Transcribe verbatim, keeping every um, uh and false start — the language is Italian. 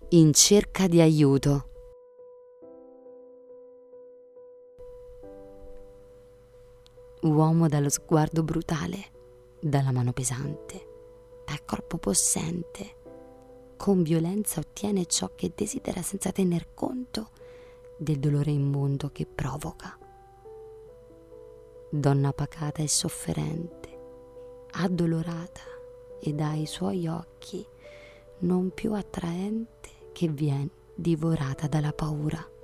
in cerca di aiuto. Uomo dallo sguardo brutale, dalla mano pesante, dal corpo possente, con violenza ottiene ciò che desidera senza tener conto del dolore immondo che provoca. Donna pacata e sofferente, addolorata ed ai suoi occhi non più attraente che vien divorata dalla paura.